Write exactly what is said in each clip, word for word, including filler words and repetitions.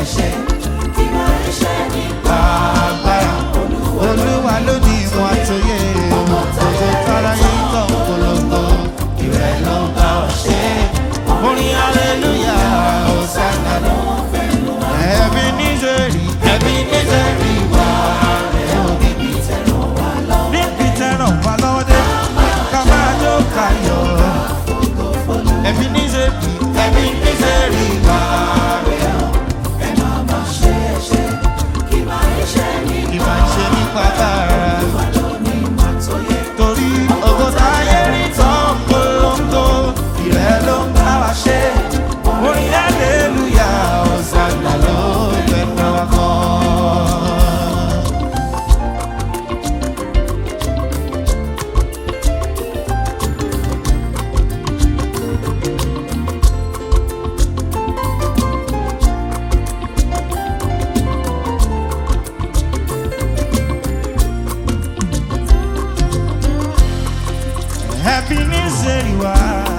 ṣe kí máa ń ṣe nípa agbára Olúwa ló ní ìmọ̀ àtòyé ọmọ tára yìí tán polongo ìrẹ́ ló ń bá ọ ṣe orin hallelujah hosanna ló fẹ́nu wa ẹbí nítorí ẹbí nítorí wà rẹ̀ ó níbi tẹ̀ràn wá lọ́wọ́ níbi tẹ̀ràn wá lọ́wọ́ dé ká máa jó kayọ̀ ẹbí nítorí ẹbí nítorí wà rẹ̀ ó ẹ máa máa ṣe é ṣe kí máa ń ṣe nípa bára torí ògo táyé rí tán polongo ìrẹ́ ló ń bá wa ṣe orin hallelujah hosanna ló gbẹ̀nu wa kan. Ebenezer wá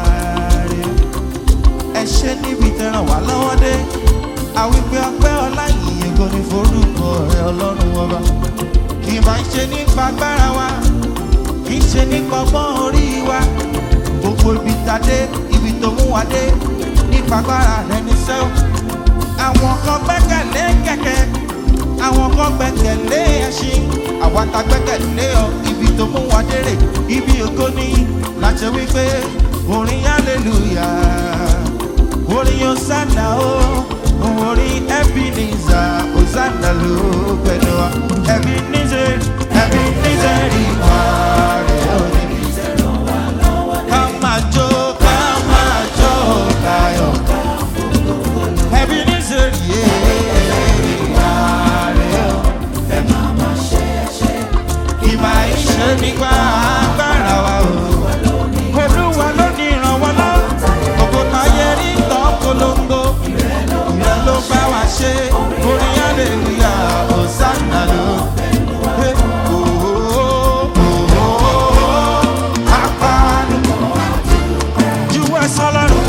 ẹ ṣé níbi tẹ́ràn wá lọ́wọ́ dé àwípé ọpẹ́ ọlá ìyìn kò ní forúkọ rẹ ọlọ́run ọba kì í máa ń ṣe nípa agbára wa kì í ṣe nípa ọgbọ́n orí wa gbogbo ibi tàdé ibi tó mú wa dé nípa agbára rẹ ní sẹ́wọ̀n àwọn kan gbẹ́kẹ̀lé kẹ̀kẹ́ àwọn kan gbẹ́kẹ̀lé ẹṣin àwọn ta gbẹ́kẹ̀lé ọ ibi tó mú wa dérè ibi ògo ní láti wípé orin hallelujah orin hosanna o orin Ebenezer hosanna ló pẹ̀lú wa Ebenezer Ebenezer ìwà rẹ̀ ò ní ká máa jó ká máa jó káyọ̀ Ebenezer yé ìwà rẹ̀ ò ẹ máa máa ṣe é ṣe kí máa ń ṣe nípa agbára wa o. Olúwa ló ní ìrànwọ́ lọ́wọ́ ògo táyé rí tán polongo ìrẹ́ ló bá wa ṣe orin hallelujah hosanna ló apanu juwe sọlọ́run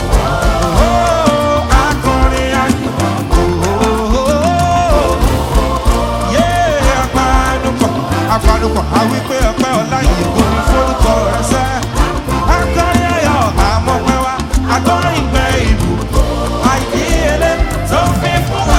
akọrin ayọ̀ apanupọ̀ apanupọ̀ àwípé ọpẹ́ ọlá yìí kò ní forúkọ rẹ sẹ́. Akọrin ayọ̀ àmọ̀pẹ́ wa akọrin ìgbẹ́ ìlú àìdíyelé tó fi fún wa.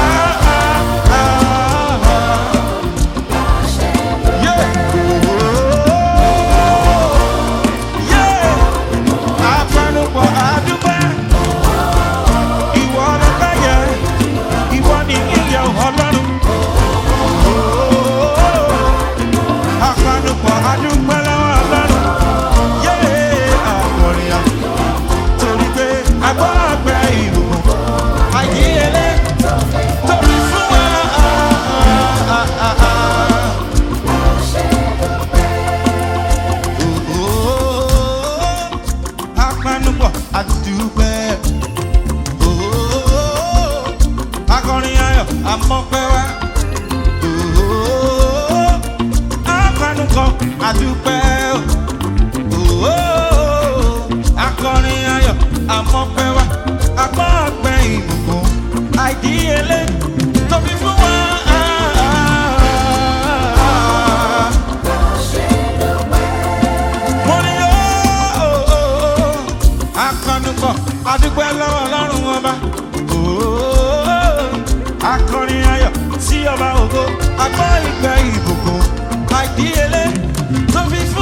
Apanupọ̀ àdúpẹ́ ìwọ ọlọ́pẹ́ yẹ ìwọ ni ìyẹ̀ ọlọ́run. Apanupọ̀ àdúpẹ́ lọ́wọ́ ọlọ́run. Akọrin ayọ̀ torí pé agbọ́gbẹ́ ìlú àìdíyelé tó fi fún wa. Apanupọ̀ àdúpẹ́ akọrin ayọ̀ àmọ̀pẹ́ wa. Apanupọ̀ àdúpẹ́ akọrin ayọ̀ àmọ̀pẹ́ wa agbọ́gbẹ́ ìbùkún àìdíyelé tó fi fún wa. Mo ní akọnupọ̀ adúpẹ́ lọ́wọ́ ọlọ́run ọba akọrin ayọ̀ sí ọba ògo agbọ́ ìgbẹ́ ìbùkún àìdíyelé tó fi fún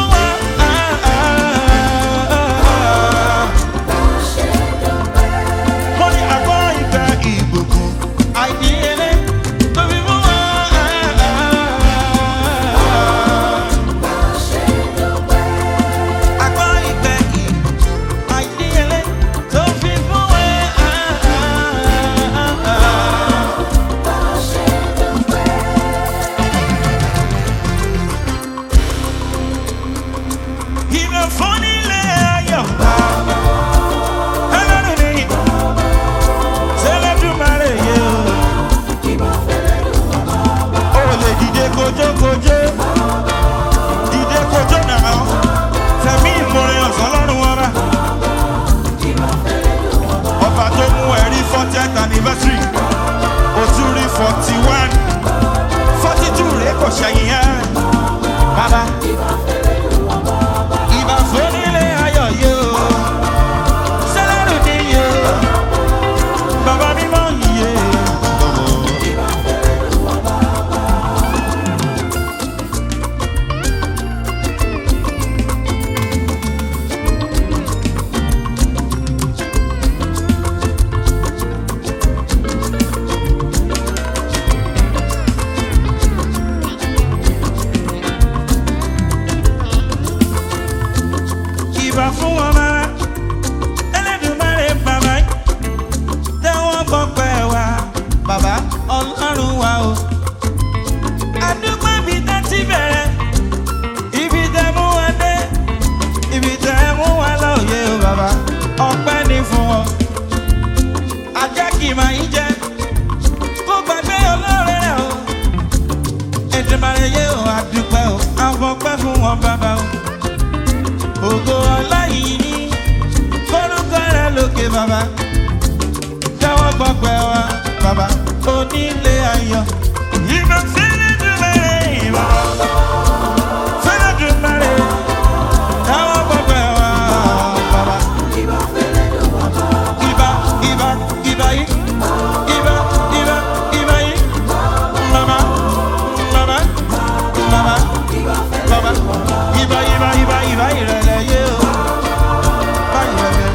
Elédùmarè yé o àdúpẹ́ o àfọpẹ́ fún wọn bàbá o. Ògo ọlá yìí ní forúkọ rẹ lókè bàbá. Jáwọ́ gbọ́pẹ́ wa bàbá onílé ayọ̀. Ìbọn sílẹ̀ dùmarè bàbá. Sílẹ̀ dùmarè. Jáwọ́ gbọ́pẹ́ wa bàbá. Ìbà ìbà ìbà ìbà yìí. Ìbà ìbà ìbà yìí. Bàbá bàbá bàbá bàbá. Ìbà ìbà ìbà ìbà ìrẹ̀lẹ̀ yé o. Báyìí rẹ̀.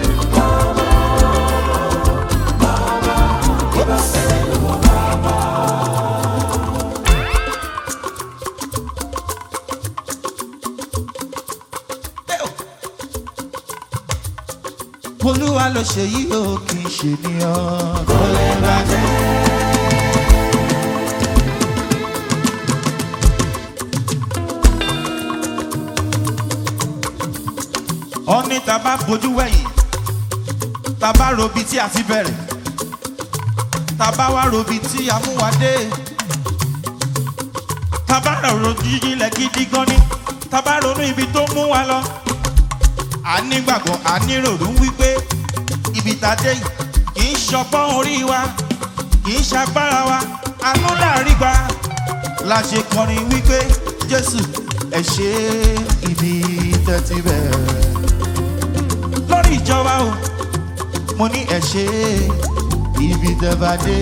Olúwa ló ṣe yí o kì í ṣe ní ọ. Kò lè bàjẹ́. Ọ̀ní tá bá fojú wẹ̀yìn, tá bá robi tí a ti bẹ̀rẹ̀, tá bá wá robi tí a mú wa dé, tá bá rọ̀rọ̀ jíjílẹ̀ gidi gan ni, tá bá ronú ibi tó mú wa lọ. A nígbàgbọ́ a níròrò wípé ibi tá dé yìí kì í ṣọgbọ́n orí wa kì í ṣagbára wa àánú láàrí gbà la ṣe kọrin wípé Jésù ẹ ṣé ibi tẹ́tí bẹ̀rẹ̀ lórí ìjọba o mo ní ẹ ṣé ibi tẹ́ bá dé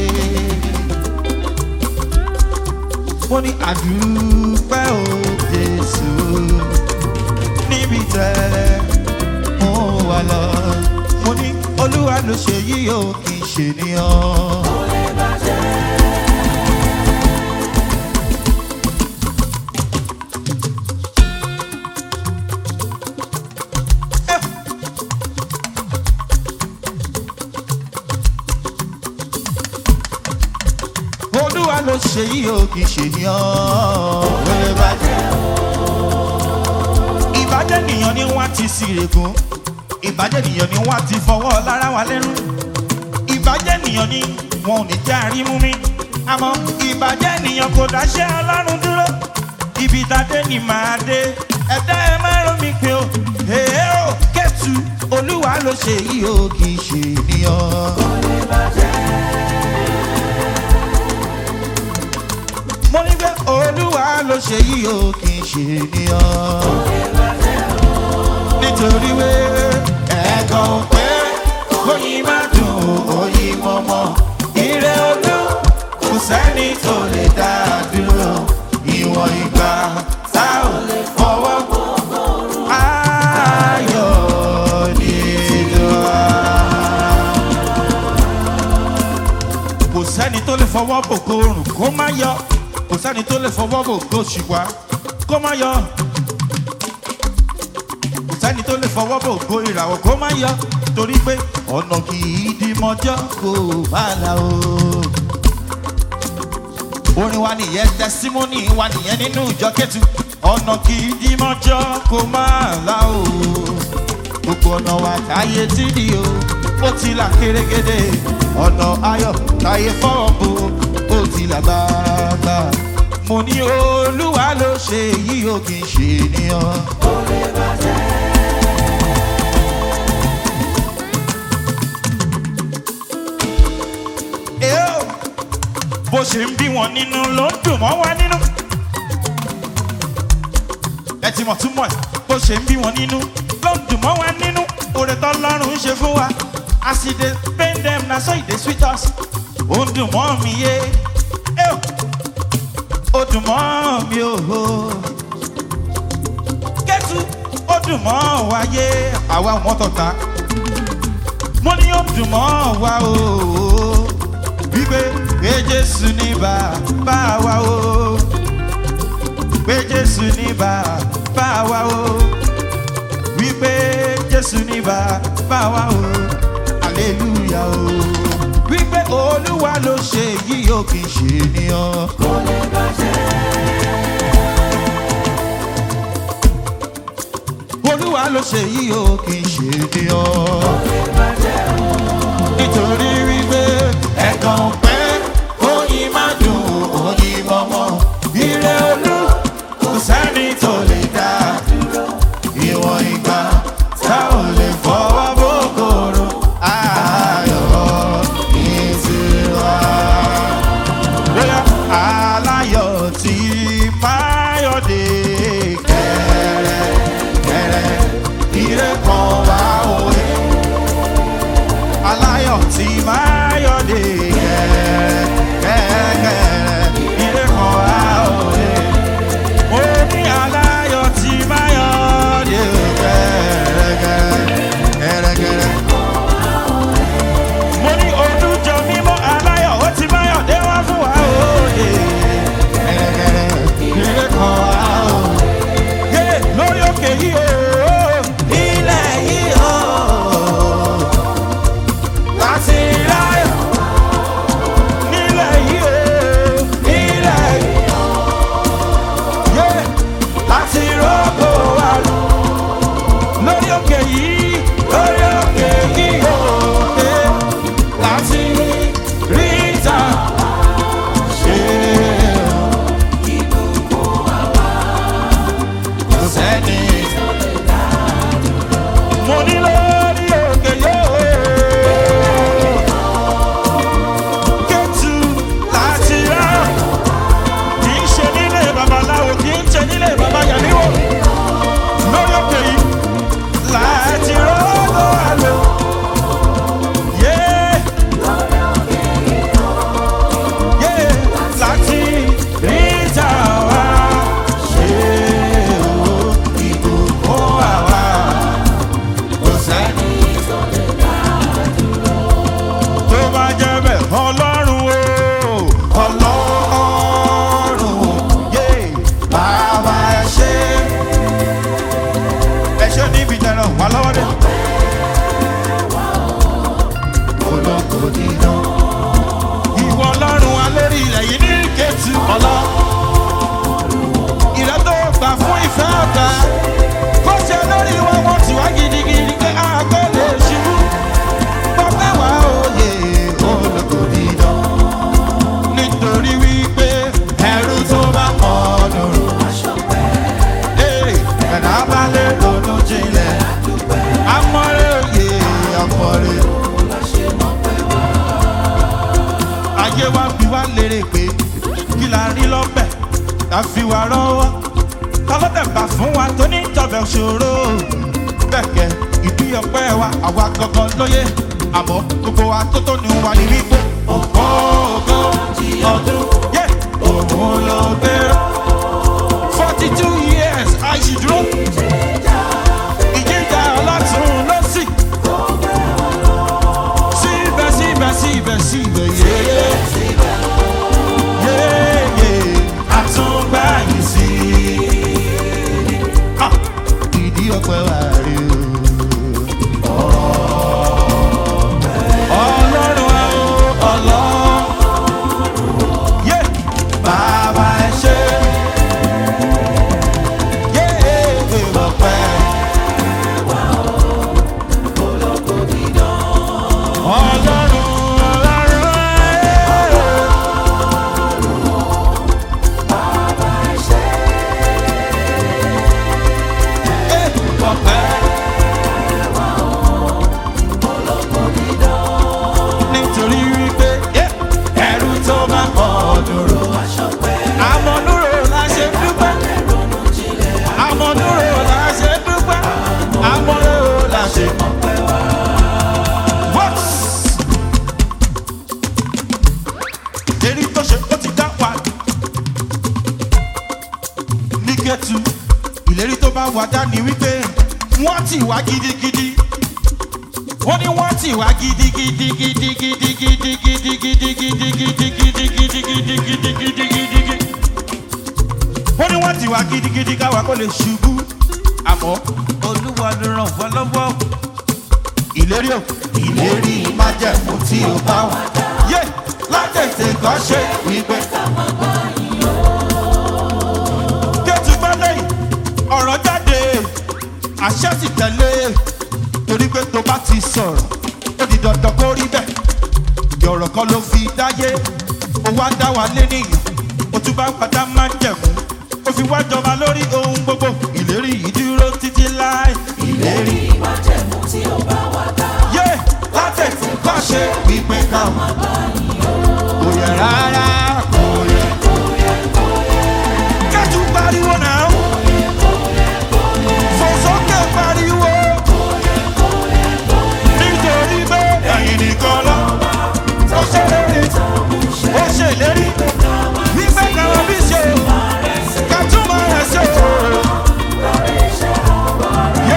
mo ní àdúpẹ́ o Jésù níbi tẹ́ mo wà lọ. Mo ní Olúwa ló ṣe yí o kì í ṣe níyàn. Kò lè bàjẹ́. Olúwa ló ṣe yí o kì í ṣe níyàn. Kò lè bàjẹ́. Ìbàjẹ́ nìyàn ni wọ́n ti sírègùn. Ìbàjẹ́ nìyàn ni wọ́n ti fọwọ́ lára wa lẹ́rú. Ìbàjẹ́ nìyàn ni wọn ò ní jẹ́ àrímú mi. Àmọ́ ìbàjẹ́ nìyàn kò dáṣẹ́ Ọlọ́run dúró. Ibi ìdádé ni màá dé. Ẹ̀dá ẹ má rò mí pé o. Èé o Kẹ́tù Olúwa ló ṣe yí o kì í ṣe ènìyàn. Kò lè bàjẹ́. Mo ní pé Olúwa ló ṣe yí o kì í ṣe ènìyàn. Kò lè bàjẹ́ o. Nítorí wé ẹ̀kan pé oyin má dùn oyin mọ́mọ́. Ire olú kò sẹ́ni tó lè dá dúró. Ìwọ̀n ìgbà tá ò lè fọwọ́ gbogbo ayọ̀ nínú wa. Kò sẹ́ni tó lè fọwọ́ bògo oòrùn kó má yọ. Kò sẹ́ni tó lè fọwọ́ bògo òṣùpá kó má yọ. Kò sẹ́ni tó lè fọwọ́ bògo ìràwọ̀ kó má yọ. Torí pé ọ̀nà kì í di mọ́jọ́ kó má la o. Orin wa nìyẹn, tẹsímọ́nì wa nìyẹn nínú ìjọ Kétu. Ọ̀nà kì í di mọ́jọ́ kó má la o. Gbogbo ọ̀nà wa táyé tí di o. Ó ti là kérégédé. Ọ̀nà ayọ̀ táyé fọ́ọ̀ bo. Ó ti là gbàgbà. Mo ní Olúwa ló ṣe èyí o kì í ṣe ènìyàn. Kò lè bàjẹ́. Bó ṣe ń bí wọn nínú ló ń dùn mọ́ wa nínú. Ẹ ti mọ̀ túmọ̀ ẹ̀. Bó ṣe ń bí wọn nínú ló ń dùn mọ́ wa nínú. Oore t'Ọlọ́run ń ṣe fún wa. As e dey pain dem na so e dey sweet us. Ó ń dùn mọ́ mi yé. Ó dùn mọ́ mi o. Kétu ó dùn mọ́ wa yé. Àwa ò mọ́ tọ̀ta. Mo ní ó dùn mọ́ wa o. Wípé pé Jésù ní bàbá wa o. Pé Jésù ní bàbá wa o. Wípé Jésù ní bàbá wa o. Hallelujah o. Wípé Olúwa ló ṣe yí o kì í ṣe ènìyàn. Kò lè bàjẹ́. Olúwa ló ṣe yí o kì í ṣe ènìyàn. Kò lè bàjẹ́ o. Nítorí wípé ẹ̀kan pẹ́ oyin má dùn oyin mọ́mọ́. Ire tó lè dá ìwọ̀n ìgbà tá ò lè fọwọ́ bókòrò ayọ̀ ìtura. Bóyá aláyọ̀ tí máyọ̀dé kẹ̀rẹ̀ kẹ̀rẹ̀ ire kan wá òwe. Aláyọ̀ tí máyọ̀dé kẹ̀rẹ̀ kẹ̀rẹ̀ ire kan wá òwe. Mo ní aláyọ̀ tí máyọ̀dé kẹ̀rẹ̀ kẹ̀rẹ̀ kẹ̀rẹ̀. Mo ní olùjọ mímọ́ aláyọ̀ ó ti máyọ̀dé wá fún wa òye. Ire kan wá òwe. Lórí òkè yìí o. Ilẹ̀ yìí o. Láti ráyọ̀. Nílẹ̀ yìí o. Ilẹ̀ yìí o. Láti rọ́gbò wa lọ. Lórí òkè yìí. Lórí òkè yìí o. Láti rí ìta. Ṣé kò sẹ́ni mo ní lórí òkè yóò Kétu láti rá kì í ṣe nílé babaláwo kì í ṣe nílé baba yàníwò lórí òkè yìí láti rọ́gbọ́ àlọ́ yé yé láti rí ìta wá ṣe o ìbùkún àwa kò sẹ́ni tó bá jẹ́ bẹ́ẹ̀ ọlọ́run o ọlọ́run yé bàbá ẹ ṣé ẹ ṣé níbi tẹ̀ràn wà lọ́wọ́ dé. Olóko dídán ìwọ ọlọ́run alórí ilẹ̀ yìí ní Kétu ọlọ́ ìrẹ́ tó gbà fún ìfẹ́ ọ̀tá kó ṣe lórí wọn wọ́n ti wá gidigidi pé àgọ́ lè ṣubú pọ́pẹ́ wá òye olóko dídán nítorí wípé ẹrú tó bá mọ̀ ọ́dún èrè ẹ̀dá bá lè ronú jinlẹ̀ amọ̀rẹ́ òye amọ̀rẹ́. Ayé wa bí wá lérè pé kí la rí lọ́bẹ̀ ká fi wá rọ́wọ́ tọ́lọ́dẹ̀ bá fún wa tó ní tọ̀bẹ̀ ṣòro bẹ̀kẹ̀ ìdí ọpẹ́ wa àwa gangan lóye àmọ́ gbogbo wa tó tó ní wa ní wípé ògbó ògbó ọdún yé òun ló gbé forty two years àìsídúró ìjíjà ọlọ́tún lọ́sì síbẹ̀ síbẹ̀ síbẹ̀ síbẹ̀ yéyé yéyé àtúngbà yìí sí ìdí ọpẹ́ wa rí o. Ọlọ́run wa o ọlọ́run yé bàbá ẹ ṣé yé ọpẹ́ ọlọ́run. Nítorí wípé ẹrú tó bá mọ̀ dúró àmọ̀dúró la ṣe dúpẹ́ àmọ̀dúró la ṣe dúpẹ́ àmọ̀dúró la ṣe what èrí tó ṣe ó ti dá wa ní Kétu ìlérí tó bá wà dání wípé wọ́n ti wá gidigidi wọ́n ní wọ́n ti wá gidigidi gidigidi gidigidi gidigidi gidigidi gidigidi gidigidi wọ́n ní wọ́n ti wá gidigidi káwa kó lè ṣubú àmọ́ Olúwa ló ràn wọ́n lọ́wọ́ ìlérí o ìlérí májẹ̀mú tí o bá wà yé látẹ̀tẹ̀ kan ṣe wípé Kétu bá lẹ́yìn ọ̀rọ̀ jáde àṣẹ sì tẹ̀lé torí pé tó bá ti sọ̀rọ̀ ó di dandan kó rí bẹ́ẹ̀ ìyọ̀rọ̀ kan ló fi dáyé ó wá dá wa lé nìyàn ó tún bá padà máa ń jẹ̀mú ó fi wá jọba lórí ohun gbogbo ìlérí ìdúró títí láì. ìlérí májẹ̀mú tí ó bá wá dá. yé látẹ̀tí kọ́ ṣe wípé ká má bá yín o. kò yẹ rárá kò yẹ. kò yẹ kò yẹ. kẹ́tù pariwo náà. kò yẹ kò yẹ kò yẹ. fòsókè pariwo. kò yẹ kò yẹ kò yẹ. nítorí pé ẹ̀yin nìkan lọ. ó ṣèlérí ó ṣèlérí wípé káwọn bí ṣe ká tún máa rẹ̀ ṣe o. yé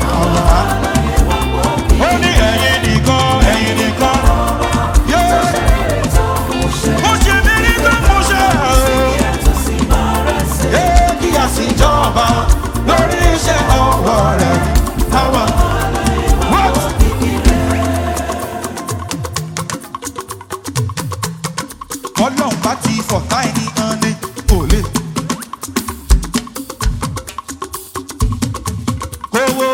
ó ní ẹ̀yin nìkan ẹ̀yin nìkan. yé mo ṣe mí ní tó mo ṣe o. yé kí a sì jọba lórí iṣẹ́ ọwọ́ rẹ̀ àwọn. ọlọ́run bá ti fọ̀tá ẹni hàn ní òlé. kówó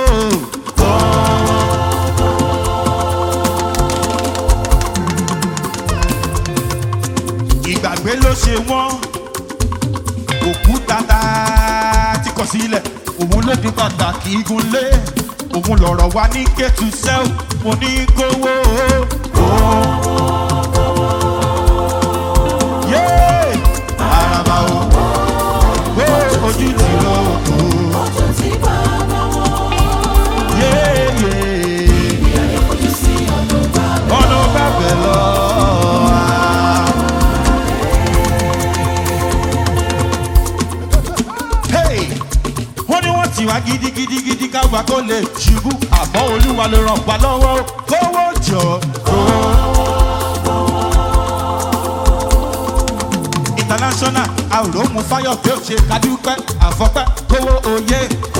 ìgbàgbé ló ṣe wọ́n òkúta tá tí kò sílẹ̀ òun ló di pàtàkì igunlé òun lọ̀rọ̀ wa ní kẹ́tù sẹ́ọ̀ mo ní kówó. Araba o, wo ojú ti lọ kó. ojú ti bá wọn. Yéyé, ibi ayé fojú sí ọ̀nà bàbá. ọ̀nà bàbẹ̀ lọ. Hey, wọ́n ní wọ́n ti wá gidigidigidi káwa kó lè ṣubú àmọ́ olúwa ló ràn wá lọ́wọ́ kówó jọ kówó. International àròmù fáyọ̀ pé ó ṣe kádúpẹ́ àfọ́pẹ́ kówó oyè.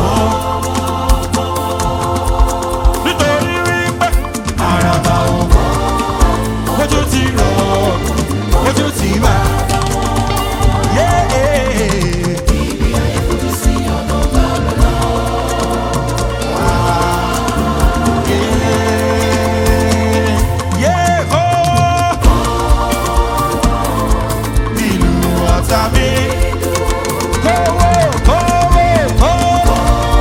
nítorí wípé àràbà òkú ojú ti rọ̀ ojú ti wà. ibi ayé fojú sí ọ̀nà bàbá lọ. Ìlú ọ̀tá mi kówó kówó kówó.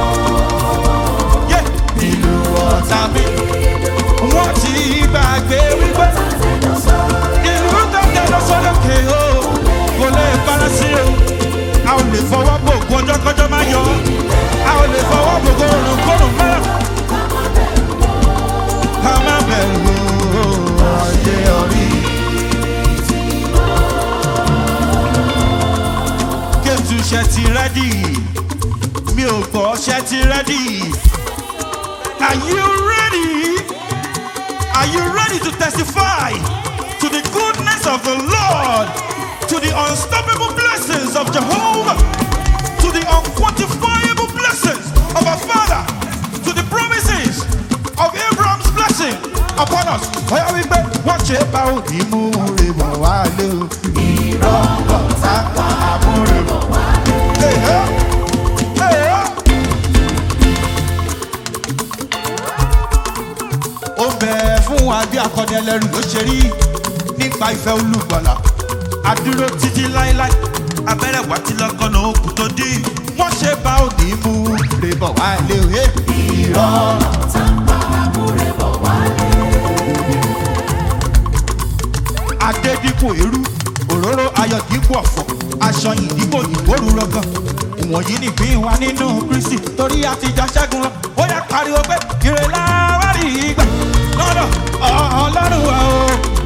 Ìlú ọ̀tá mi wọ́n ti gbàgbé wípé ìlú tó tẹ̀lé sọ́dọ̀kè o kò lè fara sí o. A ò lè fọwọ́ bò kó ọjọ́ kọjọ́ máa yọ. A ò lè fọwọ́ bò kó òrùn kórùn mẹ́rà. Ká má bẹ̀rù ọ̀yẹ́ orí. Kẹ́tù ṣe ti rẹ́dì. Mi ò gbọ́ ṣe ti rẹ́dì. Are you ready? Are you ready to testify to the goodness of the Lord, to the unstoppable blessings of Jehovah, to the unquantifiable blessings of our Father, to the promises of Abraham's blessing upon us? Oya wípé wọ́n ṣe bá òní mú rè bọ̀ wá lé o. Ìrọ̀bọ̀ sápá àmúrè bọ̀ wá lé o. Ó bẹ̀ fún wa bí akọni ẹlẹ́rù ló ṣe rí nípa ìfẹ́ olùgbàlà. Adúró títí láéláé, abẹ́rẹ́ wá ti lọ́kànnà òkú tó dí. Wọ́n ṣe bá òní mú rè bọ̀ wá lé o. Ìrọ̀bọ̀ sápá àmúrè bọ̀ wá lé. adé dípò eérú òróró ayọ̀ dípò ọ̀fọ̀ aṣọ yìí dípò ìgbóru rọgàn ìwọ̀nyí nìpín wa nínú Kristi torí a ti já ṣẹ́gun lọ ó yá pariwo pé ìrẹ̀lẹ̀ àwárí ìgbà lọ́dọ̀ Ọlọ́run wa o.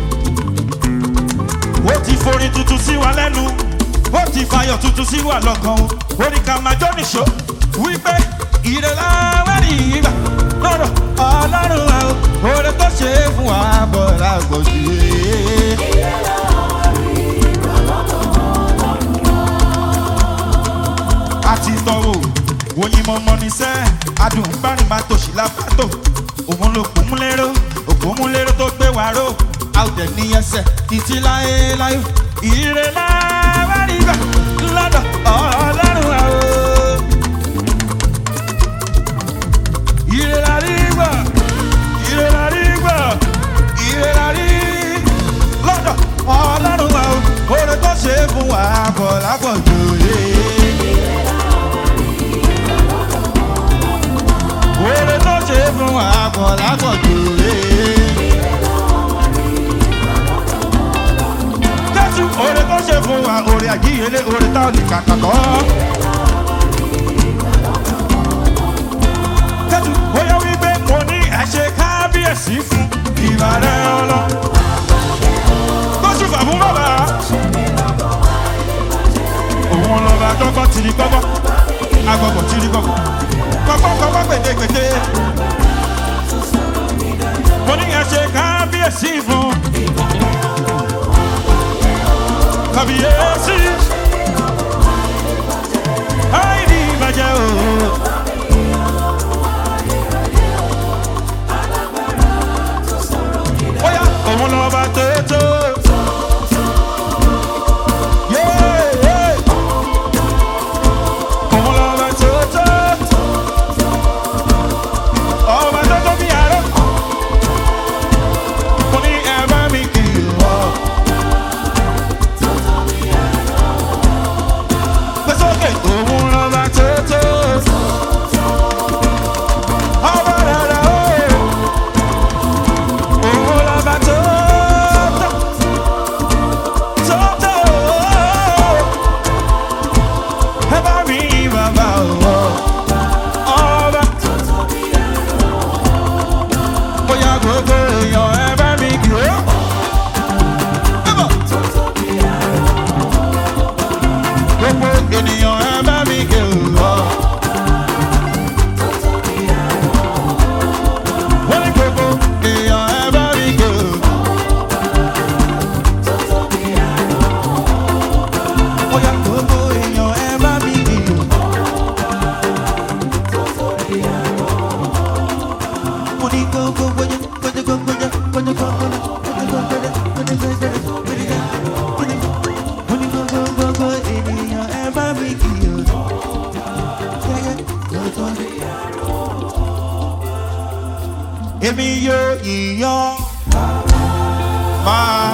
ó ti forin tuntun sí wa lẹ́nu ó ti fayọ̀ tuntun sí wa lọ́kàn o orí ká máa jó nìṣó wípé ìrẹ̀lẹ̀ àwárí ìgbà lọ́dọ̀ Ọlọ́run wa o. oore tó ṣe é fún wa bọ̀ lágbòdì. àti tọrọ oyin mọmọ ní sẹ adùn bárìn máa tòṣì lápátó òun ló kún múlẹ́rọ́ òkú múlẹ́rọ́ tó gbé wá ró a ò dẹ̀ ní ẹsẹ̀ títí láéláé ìrè láwárí gbà lọ́dọ̀ Ọlọ́run wa o. ìrè lárí gbà ìrè lárí gbà ìrè lárí lọ́dọ̀ Ọlọ́run wa o. oore tó ṣe é fún wa kọ̀ lápọ̀ jòyè. kàkàkọ́. Kẹ́tù bóyá wípé mo ní ẹ̀ṣẹ̀ kábíyèsí fún ìbàdàn ọlọ́. Kóṣù fàbún bàbá. Òun lọ́ba dọ́gbọ́ tìrí gbọ́gbọ́. Agbọ̀gbọ̀ tìrí gbọ́gbọ́. Gbọ́gbọ́ gbọ́gbọ́ gbèdégbèdé. Mo ní ẹ̀ṣẹ̀ kábíyèsí fún. Kábíyèsí. Àìní ìbàjẹ́ o. Bóyá òun lọ́ba tótó. Òun lọ́ba tótó. Ọba tótó bí àárọ̀. Mo ní ẹ bá mi kì í wọ̀. Gbèsòkè òun lọ́ba tótó. Ọba rárá o. Òun lọ́ba tótó. Tótó. Ẹ bá mi yí bàbá o. Ọba. Bóyá gbogbo èèyàn ẹ bá mi kì í wọ̀. Gbogbo ènìyàn ẹ bá mi kì í wọ̀. Wọ́n ní gbogbo èèyàn ẹ bá mi kì í wọ̀. Bóyá gbogbo èèyàn ẹ bá mi kì í wọ̀. Mo ní gbogbo gbogbo gbogbo gbogbo gbogbo gbogbo gbogbo ènìyàn ẹ bá mi kì í wọ̀. Èmi yóò yíyan máa.